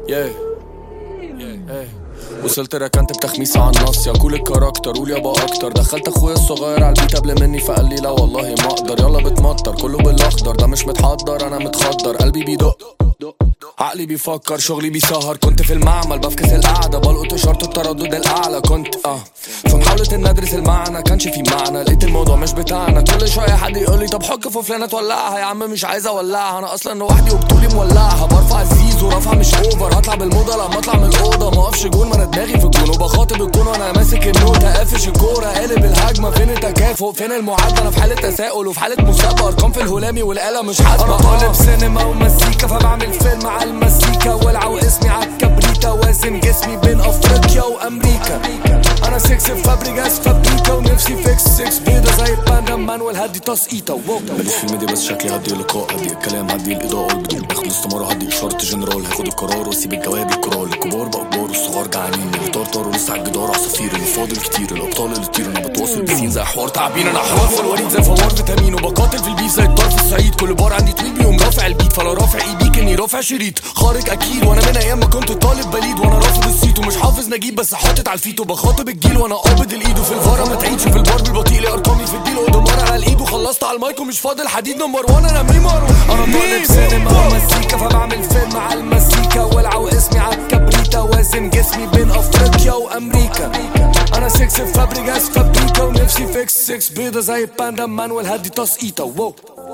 وصلت ركنت بتخميسة على النص يا كل الكاركتر قول يابا اكتر. دخلت اخويا الصغير على البيت قبل مني فقال لي لا والله ما اقدر. يلا بتمطر كله بالاخضر ده مش متحضر انا متخدر. قلبي بيدق عقلي بيفكر شغلي بيسهر. كنت في المعمل بفكس القعدة بلقط اشارة التردد الاعلى. كنت في محاولة ان ادرس المعنى كانش في معنى. لقيت الموضوع مش بتاعنا. كل شوية حد يقولي طب حك في فلانة تولعها. يا عم مش عايز اولعها انا اصلا لوحدي وبطولي مولعها. برفع الزيز ورفع مش اوفر. هطلع بالموضة لما اطلع من الاوضة. ما اقفش جون ما انا دماغي في الجون وبخاطب الجون وانا ماسك النوتة. قافش الكورة قالب الهجمة. فين التكافؤ فين المعادلة؟ انا في حالة تساؤل وفي حالة مسابقة. ارقام في الهلامي والآلة مش حاسبة. انا طالب سينما ومزيكا فبعمل فيلم على المزيكا. والع واسمي عالكبريتا وازن جسمي بين افريقيا وامريكا. انا 6 في فابريجاس فابريكا ونفسي فيكس 6 بيضة زي الباندا مان والهدي تسقيطة. ماليش في الميديا بس شكلي هدي اللقاء هدي الكلام هدي الاضاءة والبدون. باخد استمارة هدي اشارة جنرال. هاخد القرار واسيب الجواب الكرال. الكبار بقى كبار والصغار جعانين. اللي طار ولسه على الجدار عصافير. اللي فاضل كتير الابطال اللي طير. انا بتواصل بسين زي حوار تعبين. انا حوار في الوريد زي فوار فيتامين. وبقاتل في البيت زي الطار في الصعيد. كل بار عندي تويت بيقوم رافع البيت. فلا رافع ايديك اني رافع شريط خارج اكيد. وانا من ايام ما كنت طالب بليد وانا رافض الصيت ومش حافظ نجيب بس حاطط على الفيت. وبخاطب الجيل وانا قابض الايد. وفي الفاره ما تعيدش في البار بالبطيء. لي ارقامي في الديل ودمار على الايد. وخلصت على المايك ومش فاضل حديد. نمبر 1 انا ميمار. انا طالب سينما ومزيكا فبعمل فيلم على المزيكا. والع واسمي عالكبريتا وازن جسمي بين افريقيا وامريكا. انا 6 في فابريجاس فابريكا ونفسي فيكس 6 بيضة زي الباندا مان والهدي تسقيطة. ودي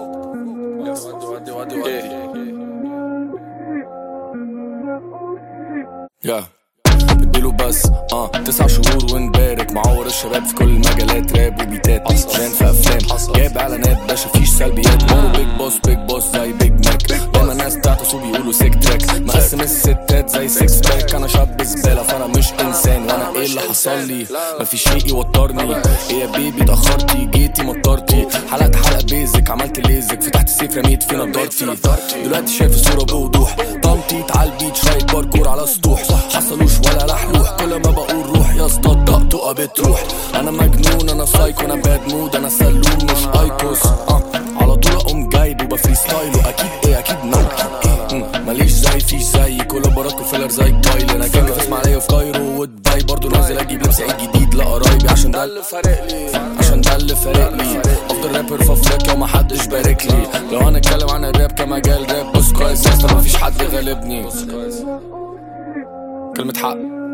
بديله بس 9 شهور ونبارك. معور الشباب في كل المجالات. راب وبيتات جان في افلام. جايب اعلانات باشا فيش سلبيات. مورو بيج بوس زي بيج ماك. دايما الناس تعتصوا بيقولوا سيك تراك. مقسم الستات زي 6 باك. انا شاب زبالة فانا مش انسان. وانا ايه اللي حصل لي مفيش شيء يوترني. ايه يا بيبي اتاخرتي جيتي مطرتي. حلقة بيزك عملت ليزك. فتحت السيف رميت في نضارتي. دلوقتي شايف الصورة بوضوح. تنطيط على البيت شوية باركور على سطوح. حصلوش ولا لحلوح. كل ما بقول روح يا اسطى الطقطقة بتروح. انا مجنون انا سايكو انا باد مود. انا سلوم مش ايكوس. على طول اقوم جايب وبفري ستايل. واكيد ايه اكيد نو ماليش زي فيش زي. كولابورات وفيلر زي كايل. انا كان في اسماعيلية في كايرو ودبي برضو نازل اجيب لبس عيد جديد لقرايبي. عشان ده اللي فارق لي. افضل رابر في افريقيا ومحدش بارك لي. لو هنتكلم عن الراب كمجال راب بص كويس يا اسطى مفيش حد غالبني. كلمة حق